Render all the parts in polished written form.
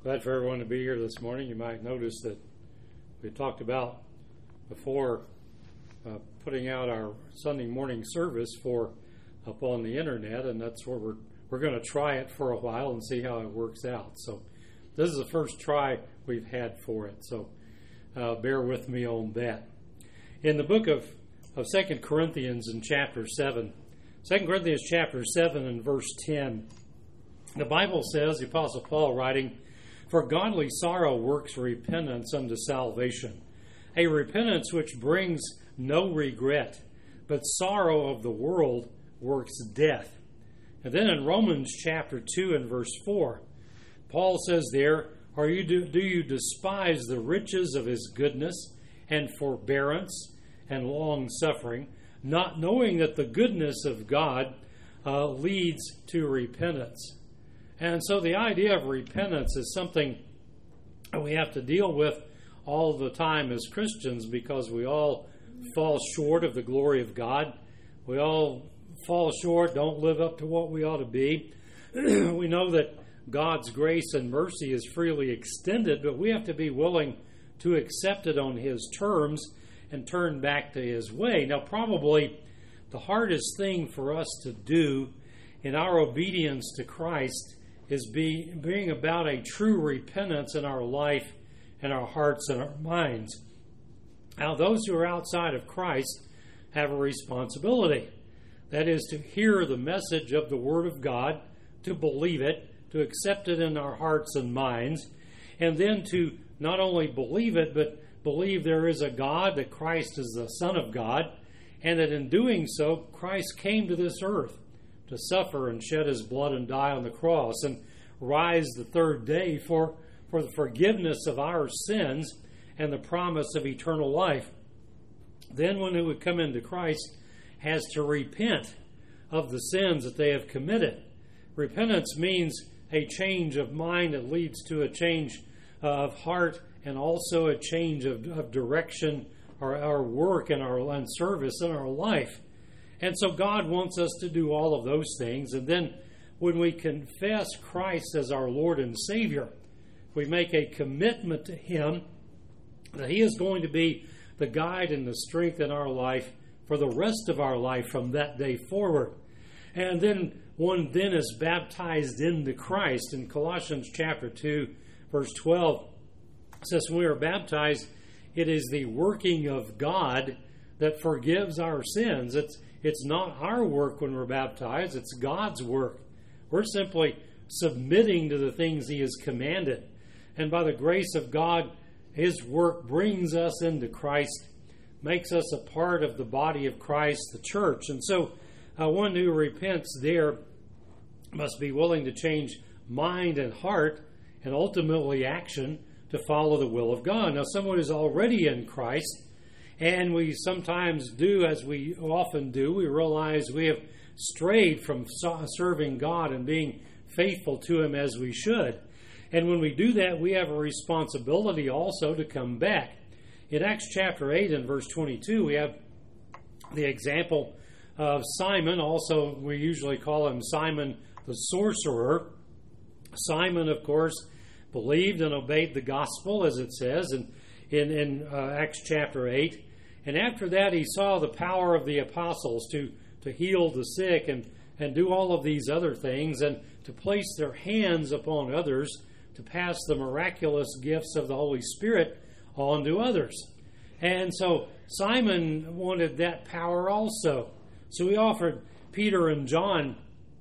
Glad for everyone to be here this morning. You might notice that we talked about before putting out our Sunday morning service up on the internet, and that's where we're going to try it for a while and see how it works out. So this is the first try we've had for it, so bear with me on that. In the book of 2 Corinthians in chapter 7, 2 Corinthians chapter 7 and verse 10, the Bible says, the Apostle Paul writing, "For godly sorrow works repentance unto salvation, a repentance which brings no regret, but sorrow of the world works death." And then in Romans chapter 2 and verse 4, Paul says there, do you despise the riches of his goodness and forbearance and long suffering, not knowing that the goodness of God leads to repentance? And so the idea of repentance is something we have to deal with all the time as Christians, because we all fall short of the glory of God. We all fall short, don't live up to what we ought to be. We know that God's grace and mercy is freely extended, but we have to be willing to accept it on His terms and turn back to His way. Now, probably the hardest thing for us to do in our obedience to Christ is being about a true repentance in our life and our hearts and our minds. Now, those who are outside of Christ have a responsibility. That is to hear the message of the Word of God, to believe it, to accept it in our hearts and minds, and then to not only believe it, but believe there is a God, that Christ is the Son of God, and that in doing so, Christ came to this earth to suffer and shed His blood and die on the cross and rise the third day for the forgiveness of our sins and the promise of eternal life. Then one who would come into Christ has to repent of the sins that they have committed. Repentance means a change of mind that leads to a change of heart, and also a change of direction, or our work and our service in our life. And so God wants us to do all of those things. And then when we confess Christ as our Lord and Savior, we make a commitment to Him that He is going to be the guide and the strength in our life for the rest of our life from that day forward. And then one then is baptized into Christ. In Colossians chapter 2, verse 12, it says, when we are baptized, it is the working of God that forgives our sins. It's not our work when we're baptized, it's God's work. We're simply submitting to the things He has commanded. And by the grace of God, His work brings us into Christ, makes us a part of the body of Christ, the church. And so one who repents there must be willing to change mind and heart and ultimately action to follow the will of God. Now, someone who's already in Christ, and we sometimes do, as we often do, we realize we have strayed from serving God and being faithful to Him as we should. And when we do that, we have a responsibility also to come back. In Acts chapter 8 and verse 22, we have the example of Simon. Also, we usually call him Simon the sorcerer. Simon, of course, believed and obeyed the gospel, as it says in Acts chapter 8. And after that, he saw the power of the apostles to heal the sick and do all of these other things, and to place their hands upon others, to pass the miraculous gifts of the Holy Spirit on to others. And so Simon wanted that power also. So he offered Peter and John,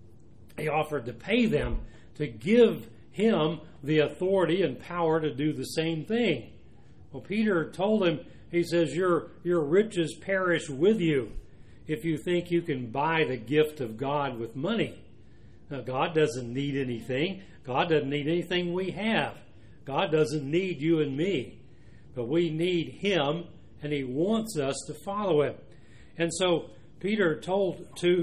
he offered to pay them to give him the authority and power to do the same thing. Well, Peter told him, he says, your riches perish with you if you think you can buy the gift of God with money. Now, God doesn't need anything. God doesn't need anything we have. God doesn't need you and me. But we need Him, and He wants us to follow Him. And so Peter told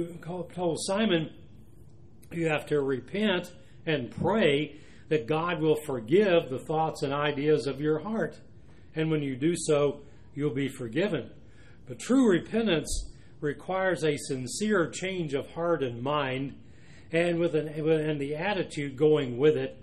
Simon, you have to repent and pray that God will forgive the thoughts and ideas of your heart. And when you do so, you'll be forgiven. But true repentance requires a sincere change of heart and mind, and the attitude going with it.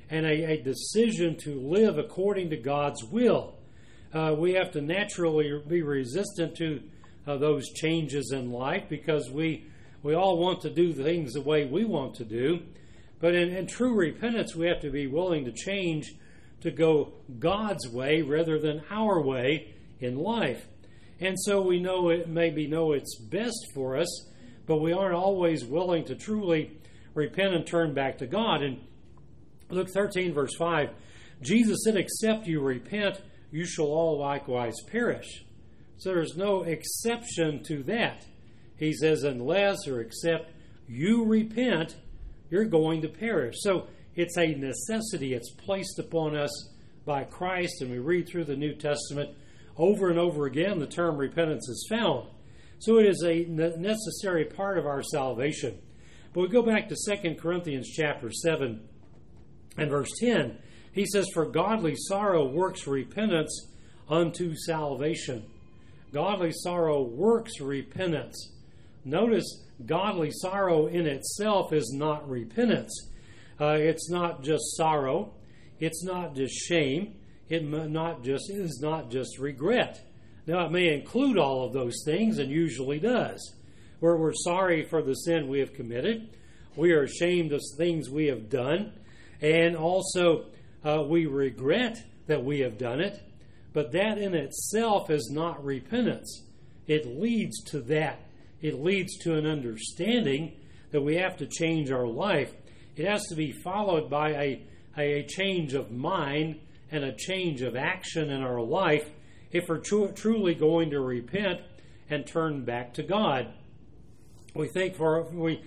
and a decision to live according to God's will. We have to naturally be resistant to those changes in life because we all want to do things the way we want to do. But in true repentance, we have to be willing to change to go God's way rather than our way in life. And so we know it's best for us, but we aren't always willing to truly repent and turn back to God. In Luke 13, verse 5, Jesus said, "Except you repent, you shall all likewise perish." So there's no exception to that. He says, unless or except you repent, you're going to perish. So it's a necessity. It's placed upon us by Christ, and we read through the New Testament over and over again, the term repentance is found. So it is a necessary part of our salvation. But we go back to 2 Corinthians chapter 7 and verse 10. He says, "For godly sorrow works repentance unto salvation." Godly sorrow works repentance. Notice, godly sorrow in itself is not repentance. It's not just sorrow. It's not just shame. It is not just regret. Now, it may include all of those things, and usually does. Where we're sorry for the sin we have committed. We are ashamed of things we have done. And also, we regret that we have done it. But that in itself is not repentance. It leads to that. It leads to an understanding that we have to change our life. It has to be followed by a change of mind and a change of action in our life if we're truly going to repent and turn back to God. We think for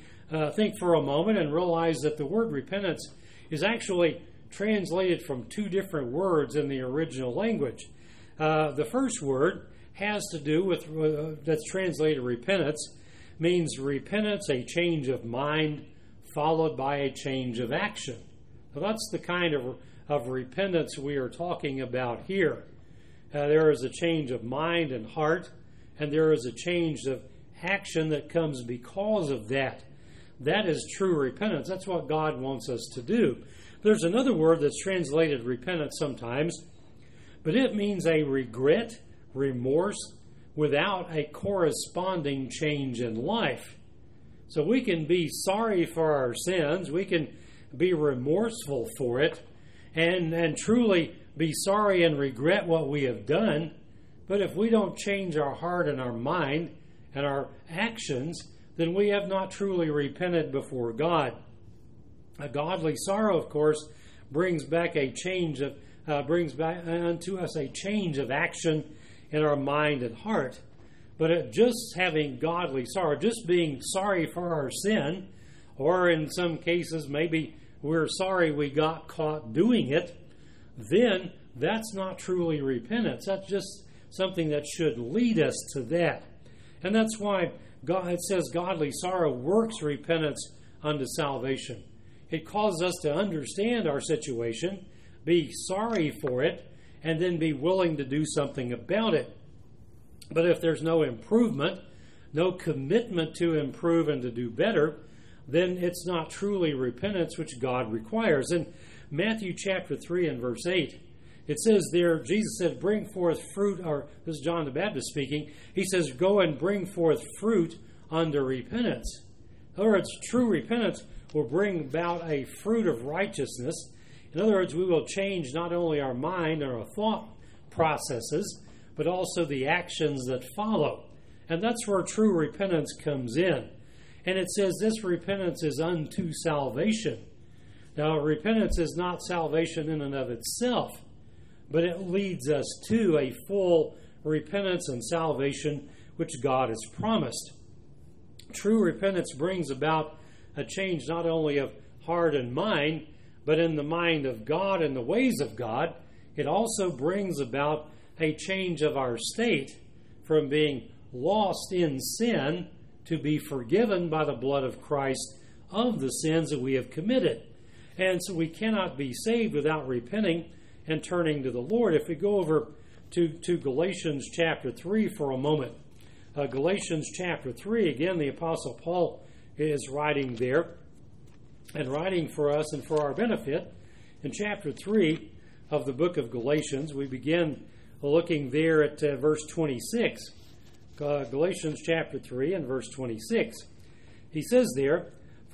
a moment and realize that the word repentance is actually translated from two different words in the original language. The first word has to do with that's translated repentance, means repentance, a change of mind followed by a change of action. So that's the kind of repentance we are talking about here. There is a change of mind and heart, and there is a change of action that comes because of that. That is true repentance. That's what God wants us to do. There's another word that's translated repentance sometimes, but it means a regret, remorse, without a corresponding change in life. So we can be sorry for our sins, we can be remorseful for it, and truly be sorry and regret what we have done. But if we don't change our heart and our mind and our actions, then we have not truly repented before God. A godly sorrow, of course, brings back unto us a change of action in our mind and heart. But just having godly sorrow, just being sorry for our sin, or in some cases maybe we're sorry we got caught doing it, then that's not truly repentance. That's just something that should lead us to that. And that's why it says godly sorrow works repentance unto salvation. It causes us to understand our situation, be sorry for it, and then be willing to do something about it. But if there's no improvement, no commitment to improve and to do better, then it's not truly repentance which God requires. In Matthew chapter 3 and verse 8, it says there, Jesus said, bring forth fruit, or this is John the Baptist speaking, he says, go and bring forth fruit unto repentance. In other words, true repentance will bring about a fruit of righteousness. In other words, we will change not only our mind or our thought processes, but also the actions that follow. And that's where true repentance comes in. And it says this repentance is unto salvation. Now, repentance is not salvation in and of itself, but it leads us to a full repentance and salvation which God has promised. True repentance brings about a change not only of heart and mind, but in the mind of God and the ways of God. It also brings about a change of our state from being lost in sin to be forgiven by the blood of Christ of the sins that we have committed. And so we cannot be saved without repenting and turning to the Lord. If we go over to Galatians chapter 3 for a moment. Galatians chapter 3, again, the Apostle Paul is writing there, and writing for us and for our benefit. in chapter 3 of the book of Galatians. We begin looking there at verse 26. Galatians chapter 3 and verse 26. He says there,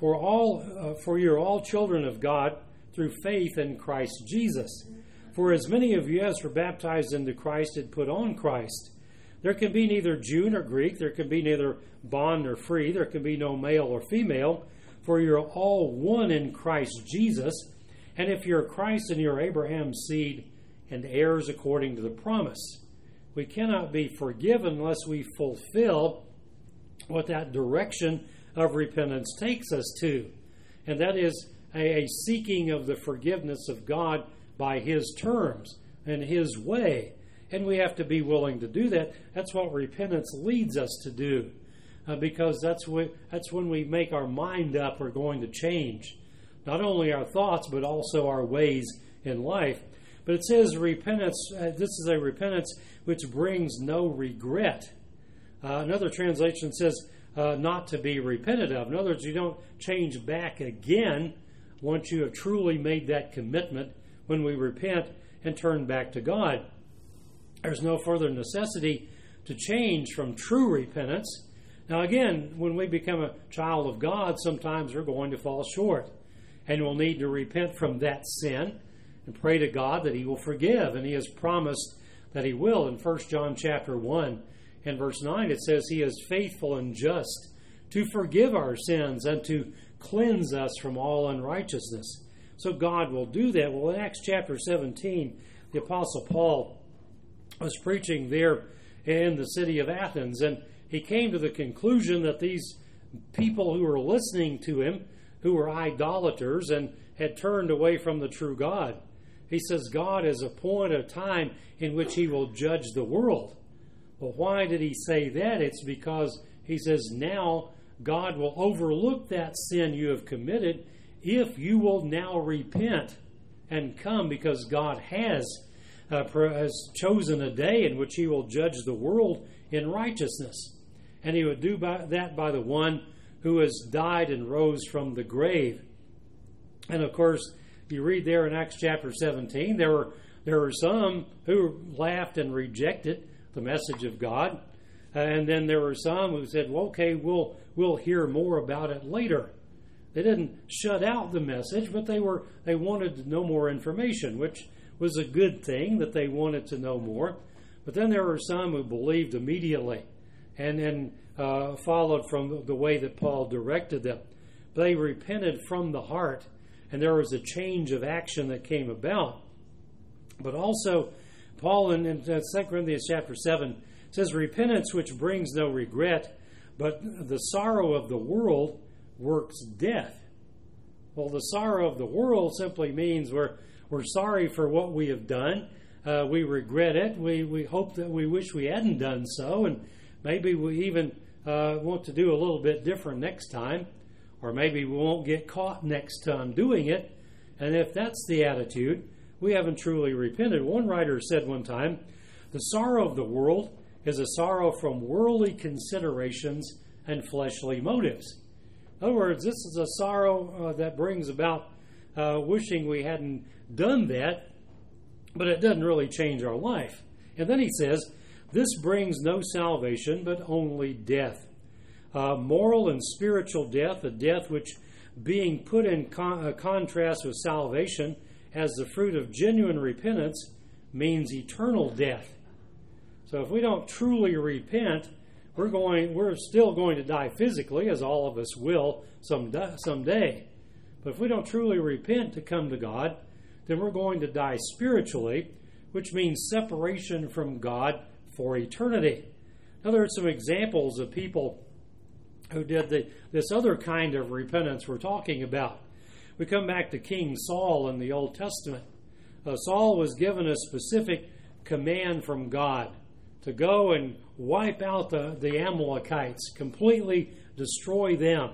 For you're all children of God through faith in Christ Jesus. For as many of you as were baptized into Christ did put on Christ. There can be neither Jew nor Greek, there can be neither bond nor free, there can be no male or female, for you're all one in Christ Jesus. And if you're Christ, then you're Abraham's seed and heirs according to the promise. We cannot be forgiven unless we fulfill what that direction of repentance takes us to. And that is a seeking of the forgiveness of God by His terms and His way. And we have to be willing to do that. That's what repentance leads us to do. Because that's when we make our mind up we're going to change. Not only our thoughts, but also our ways in life. But it says repentance, this is a repentance which brings no regret. Another translation says not to be repented of. In other words, you don't change back again once you have truly made that commitment when we repent and turn back to God. There's no further necessity to change from true repentance. Now again, when we become a child of God, sometimes we're going to fall short. And we'll need to repent from that sin and pray to God that He will forgive. And He has promised that He will. In 1 John chapter 1 and verse 9, it says He is faithful and just to forgive our sins and to cleanse us from all unrighteousness. So God will do that. Well, in Acts chapter 17, the Apostle Paul was preaching there in the city of Athens, and he came to the conclusion that these people who were listening to him, who were idolaters and had turned away from the true God, he says God has appointed a time in which He will judge the world. Well, why did He say that? It's because He says now God will overlook that sin you have committed if you will now repent and come, because God has chosen a day in which He will judge the world in righteousness. And He would do that by the one who has died and rose from the grave. And of course, you read there in Acts chapter 17, there were some who laughed and rejected the message of God. And then there were some who said, well, okay, we'll hear more about it later. They didn't shut out the message, but they wanted to know more information, which was a good thing that they wanted to know more. But then there were some who believed immediately and followed from the way that Paul directed them. They repented from the heart, and there was a change of action that came about. But also, Paul in 2 Corinthians chapter 7 says, repentance which brings no regret, but the sorrow of the world works death. Well, the sorrow of the world simply means we're sorry for what we have done. We regret it. We hope that we wish we hadn't done so, and maybe we even want to do a little bit different next time, or maybe we won't get caught next time doing it. And if that's the attitude, we haven't truly repented. One writer said one time, the sorrow of the world is a sorrow from worldly considerations and fleshly motives. In other words, this is a sorrow that brings about wishing we hadn't done that, but it doesn't really change our life. And then he says, this brings no salvation, but only death. Moral and spiritual death, a death which, being put in contrast with salvation as the fruit of genuine repentance, means eternal death. So if we don't truly repent, we're still going to die physically, as all of us will someday. But if we don't truly repent to come to God, then we're going to die spiritually, which means separation from God for eternity. Now, there are some examples of people who did this other kind of repentance we're talking about. We come back to King Saul in the Old Testament. Saul was given a specific command from God to go and wipe out the Amalekites, completely destroy them,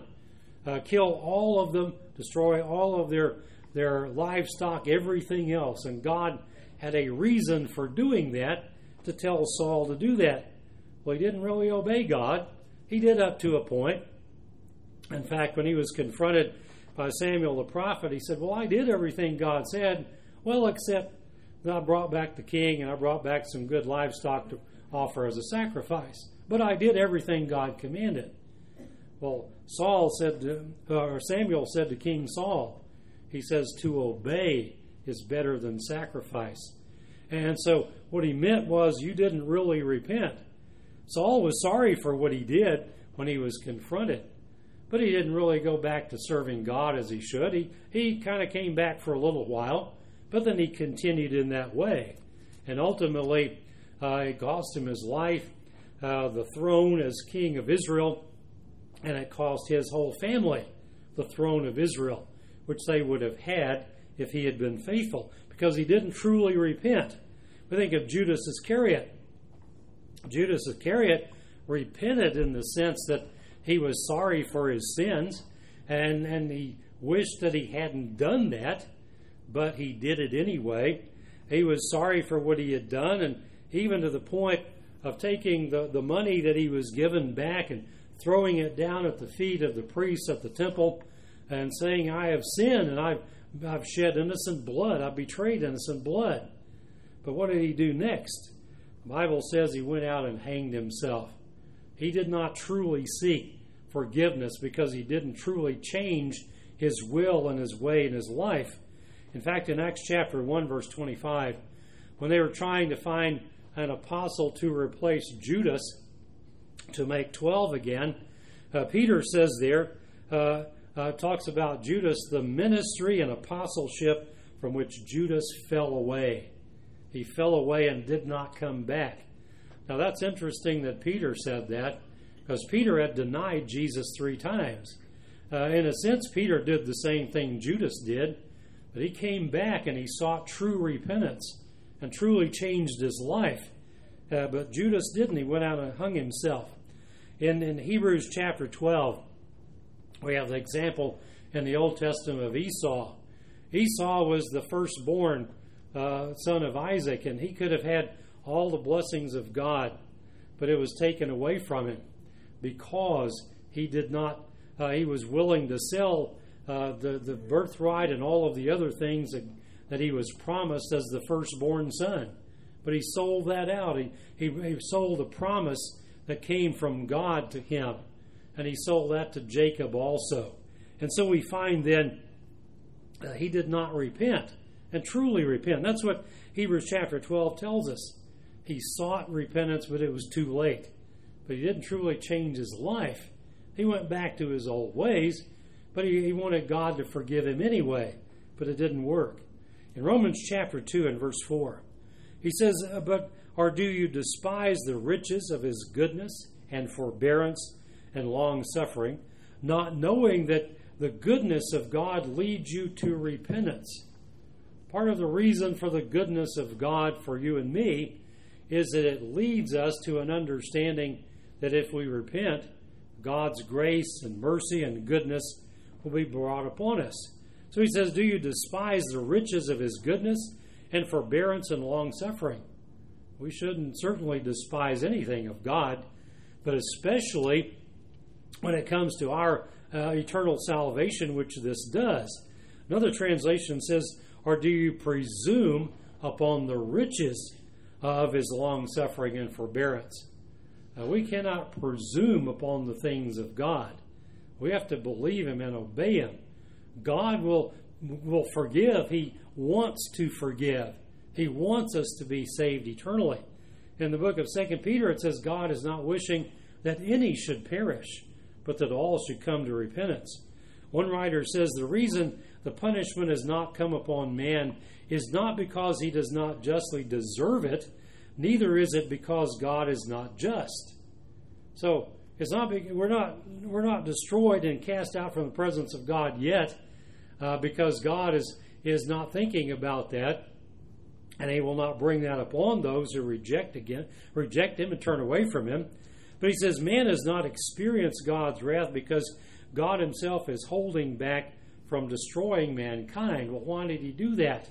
kill all of them, destroy all of their livestock, everything else. And God had a reason for doing that, to tell Saul to do that. Well, he didn't really obey God. He did up to a point. In fact, when he was confronted by Samuel the prophet. He said, well, I did everything God said, well, except that I brought back the king and I brought back some good livestock to offer as a sacrifice. But I did everything God commanded. Well, Samuel said to King Saul, he says, to obey is better than sacrifice. And so what he meant was you didn't really repent. Saul was sorry for what he did when he was confronted, but he didn't really go back to serving God as he should. He kind of came back for a little while, but then he continued in that way. And ultimately, it cost him his life, the throne as king of Israel, and it cost his whole family the throne of Israel, which they would have had if he had been faithful, because he didn't truly repent. We think of Judas Iscariot. Judas Iscariot repented in the sense that he was sorry for his sins, and he wished that he hadn't done that, but he did it anyway. He was sorry for what he had done, and even to the point of taking the money that he was given back and throwing it down at the feet of the priests at the temple and saying, I have sinned and I've shed innocent blood. I've betrayed innocent blood. But what did he do next? The Bible says he went out and hanged himself. He did not truly seek forgiveness because he didn't truly change his will and his way and his life. In fact, in Acts chapter 1, verse 25, when they were trying to find an apostle to replace Judas to make 12 again, Peter says there, talks about Judas, the ministry and apostleship from which Judas fell away. He fell away and did not come back. Now that's interesting that Peter said that, because Peter had denied Jesus 3 times. In a sense, Peter did the same thing Judas did, but he came back and he sought true repentance and truly changed his life. But Judas didn't. He went out and hung himself. In Hebrews chapter 12, we have the example in the Old Testament of Esau. Esau was the firstborn son of Isaac, and he could have had all the blessings of God, but it was taken away from him because he did not. He was willing to sell the birthright and all of the other things that he was promised as the firstborn son. But he sold that out. He sold a promise that came from God to him, and he sold that to Jacob also. And so we find then he did not repent and truly repent. That's what Hebrews chapter 12 tells us. He sought repentance, but it was too late. But he didn't truly change his life. He went back to his old ways, but he wanted God to forgive him anyway, but it didn't work. In Romans chapter 2 and verse 4, he says, or do you despise the riches of his goodness and forbearance and long-suffering, not knowing that the goodness of God leads you to repentance? Part of the reason for the goodness of God for you and me is that it leads us to an understanding that if we repent, God's grace and mercy and goodness will be brought upon us. So he says, do you despise the riches of his goodness and forbearance and long-suffering? We shouldn't certainly despise anything of God, but especially when it comes to our eternal salvation, which this does. Another translation says, or do you presume upon the riches of his long-suffering and forbearance? We cannot presume upon the things of God. We have to believe him and obey him. God will forgive. He wants to forgive. He wants us to be saved eternally. In the book of 2 Peter, it says God is not wishing that any should perish, but that all should come to repentance. One writer says the reason the punishment has not come upon man is not because he does not justly deserve it, neither is it because God is not just. So it's not we're not destroyed and cast out from the presence of God yet, because God is not thinking about that, and he will not bring that upon those who reject him and turn away from him. But he says man has not experienced God's wrath because God himself is holding back from destroying mankind. Well, why did he do that?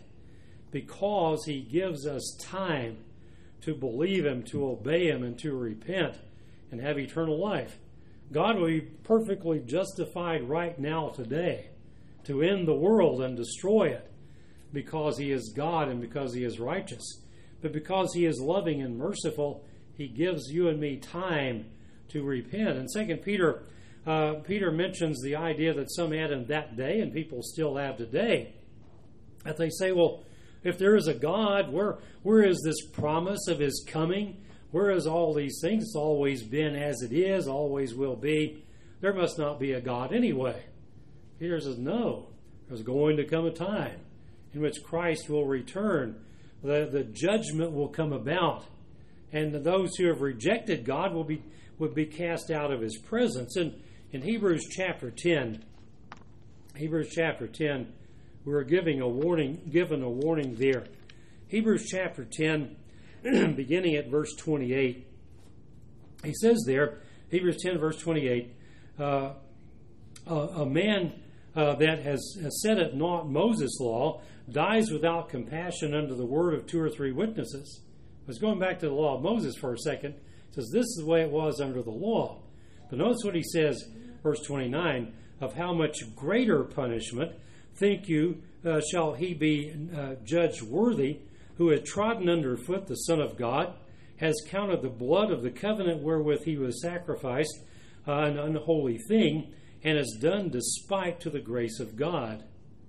Because he gives us time to believe him, to obey him, and to repent and have eternal life. God will be perfectly justified right now today, to end the world and destroy it because he is God and because he is righteous. But because he is loving and merciful, he gives you and me time to repent. In 2 Peter, Peter mentions the idea that some had in that day and people still have today. That they say, well, if there is a God, where is this promise of his coming? Where is all these things? It's always been as it is, always will be. There must not be a God anyway. Peter says, no, there's going to come a time in which Christ will return. The judgment will come about. And those who have rejected God will be cast out of his presence. And in Hebrews chapter 10, we're given a warning there. Hebrews chapter 10, beginning at verse 28. He says there, Hebrews 10, verse 28, a man that has set at naught Moses' law dies without compassion under the word of 2 or 3 witnesses. I was going back to the law of Moses for a second. It says this is the way it was under the law. But notice what he says, verse 29, of how much greater punishment think you shall he be judged worthy, who had trodden underfoot the Son of God, has counted the blood of the covenant wherewith he was sacrificed an unholy thing, and has done despite to the grace of God.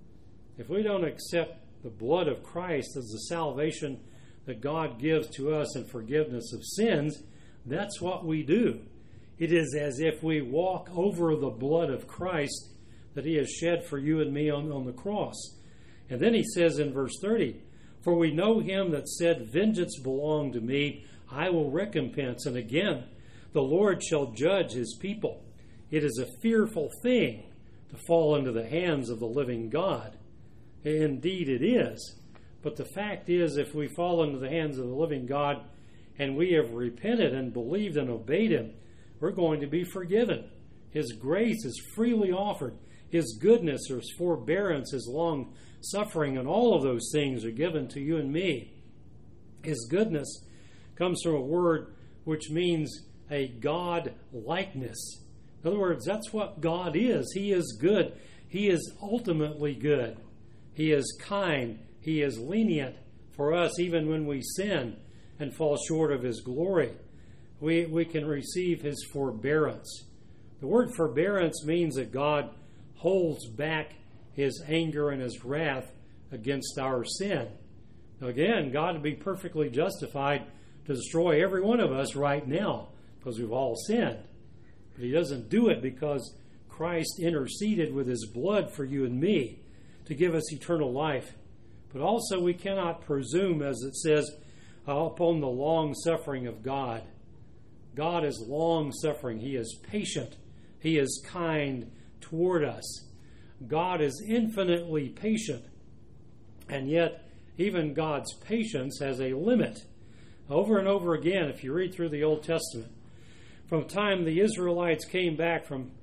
If we don't accept the blood of Christ as the salvation that God gives to us and forgiveness of sins, that's what we do. It is as if we walk over the blood of Christ that he has shed for you and me on the cross. And then he says in verse 30, for we know him that said, vengeance belong to me, I will recompense. And again, the Lord shall judge his people. It is a fearful thing to fall into the hands of the living God. Indeed it is. But the fact is, if we fall into the hands of the living God and we have repented and believed and obeyed him, we're going to be forgiven. His grace is freely offered. His goodness, his forbearance, his long suffering, and all of those things are given to you and me. His goodness comes from a word which means a God likeness. In other words, that's what God is. He is good. He is ultimately good. He is kind. He is lenient for us even when we sin and fall short of his glory. We can receive his forbearance. The word forbearance means that God holds back his anger and his wrath against our sin. Now again, God would be perfectly justified to destroy every one of us right now because we've all sinned. But he doesn't do it because Christ interceded with his blood for you and me to give us eternal life. But also we cannot presume, as it says, upon the long suffering of God. God is long suffering. He is patient. He is kind toward us. God is infinitely patient. And yet, even God's patience has a limit. Over and over again, if you read through the Old Testament, from the time the Israelites came back from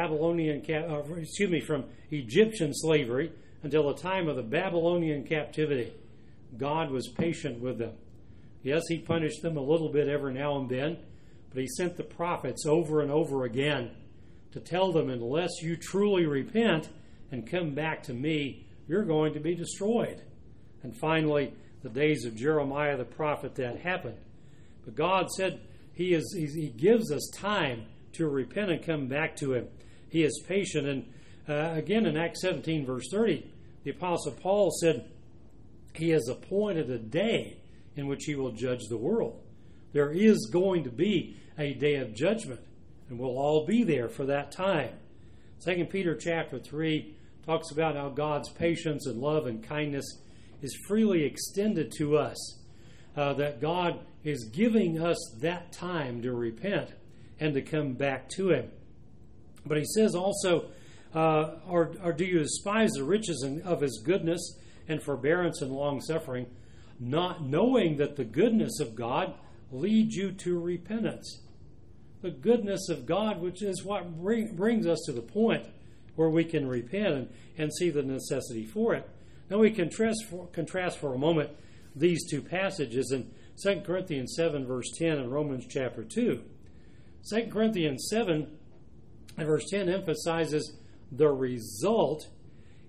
from Egyptian slavery until the time of the Babylonian captivity, God was patient with them. Yes, he punished them a little bit every now and then, but he sent the prophets over and over again to tell them, unless you truly repent and come back to me, you're going to be destroyed. And finally, the days of Jeremiah the prophet, that happened. But God said he gives us time to repent and come back to him. He is patient. And again, in Acts 17, verse 30, the Apostle Paul said he has appointed a day in which he will judge the world. There is going to be a day of judgment, and we'll all be there for that time. 2 Peter chapter 3 talks about how God's patience and love and kindness is freely extended to us, that God is giving us that time to repent and to come back to him. But he says also, or do you despise the riches of his goodness and forbearance and long-suffering, not knowing that the goodness of God leads you to repentance? The goodness of God, which is what brings us to the point where we can repent and see the necessity for it. Now we contrast for a moment these two passages in 2 Corinthians 7, verse 10 and Romans chapter 2. 2 Corinthians 7 and verse 10 emphasizes the result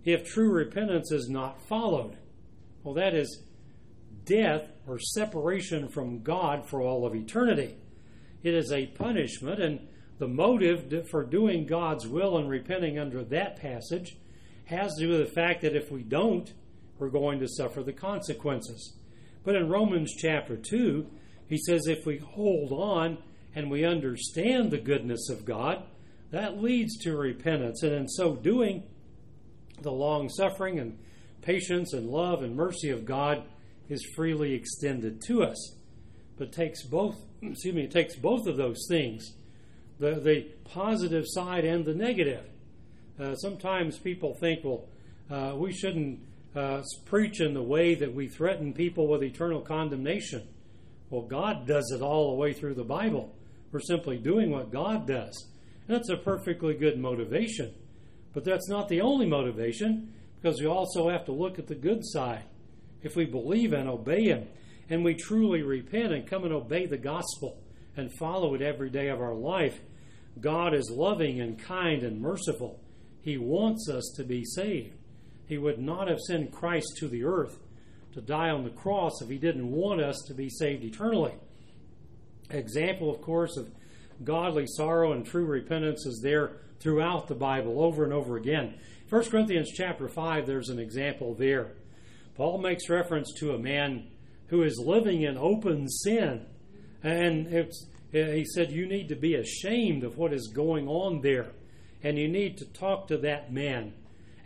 if true repentance is not followed. Well, that is death or separation from God for all of eternity. It is a punishment, and the motive for doing God's will and repenting under that passage has to do with the fact that if we don't, we're going to suffer the consequences. But in Romans chapter 2, he says if we hold on and we understand the goodness of God, that leads to repentance. And in so doing, the long-suffering and patience and love and mercy of God is freely extended to us. But it takes both of those things, the positive side and the negative. Sometimes people think, we shouldn't preach in the way that we threaten people with eternal condemnation. Well, God does it all the way through the Bible. We're simply doing what God does. And that's a perfectly good motivation. But that's not the only motivation, because we also have to look at the good side. If we believe and obey Him, and we truly repent and come and obey the gospel and follow it every day of our life, God is loving and kind and merciful. He wants us to be saved. He would not have sent Christ to the earth to die on the cross if He didn't want us to be saved eternally. Example, of course, of godly sorrow and true repentance is there throughout the Bible over and over again. 1 Corinthians chapter 5, there's an example there. Paul makes reference to a man who is living in open sin. And he said, you need to be ashamed of what is going on there. And you need to talk to that man.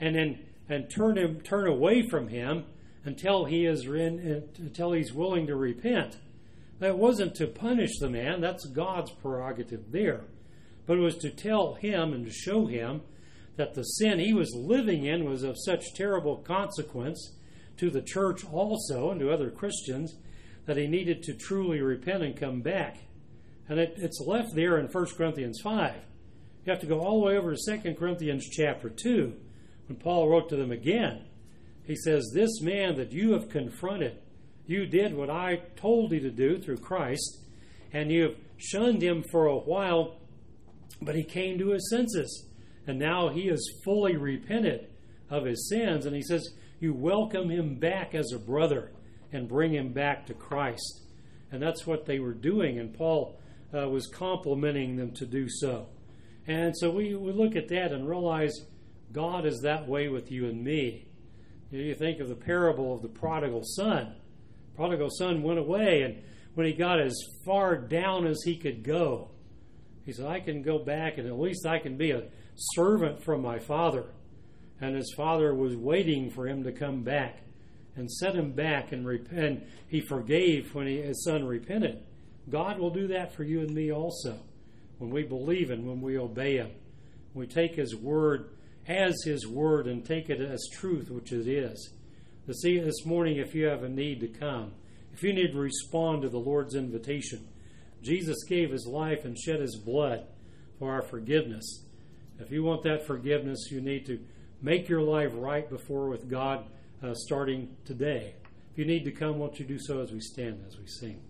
And turn away from him until he's willing to repent. That wasn't to punish the man. That's God's prerogative there. But it was to tell him and to show him that the sin he was living in was of such terrible consequence to the church also and to other Christians that he needed to truly repent and come back. And it's left there in 1 Corinthians 5. You have to go all the way over to 2 Corinthians chapter 2 when Paul wrote to them again. He says, this man that you have confronted, you did what I told you to do through Christ, and you have shunned him for a while, but he came to his senses. And now he is fully repented of his sins. And he says, you welcome him back as a brother and bring him back to Christ. And that's what they were doing. And Paul was complimenting them to do so. And so we look at that and realize God is that way with you and me. You think of the parable of the prodigal son. Prodigal son went away, and when he got as far down as he could go, he said, I can go back and at least I can be a servant from my father. And his father was waiting for him to come back and set him back and repent. He forgave when his son repented. God will do that for you and me also when we believe and when we obey Him. We take His word as His word and take it as truth, which it is. This morning, if you have a need to come, if you need to respond to the Lord's invitation, Jesus gave His life and shed His blood for our forgiveness. If you want that forgiveness, you need to make your life right with God starting today. If you need to come, won't you do so as we stand, as we sing?